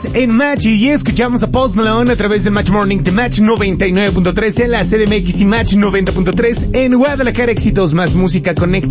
Estás en Match y escuchamos a Post Malone a través del Match Morning de Match 99.3 en la CDMX y Match 90.3 en Guadalajara. Éxitos más música conecta.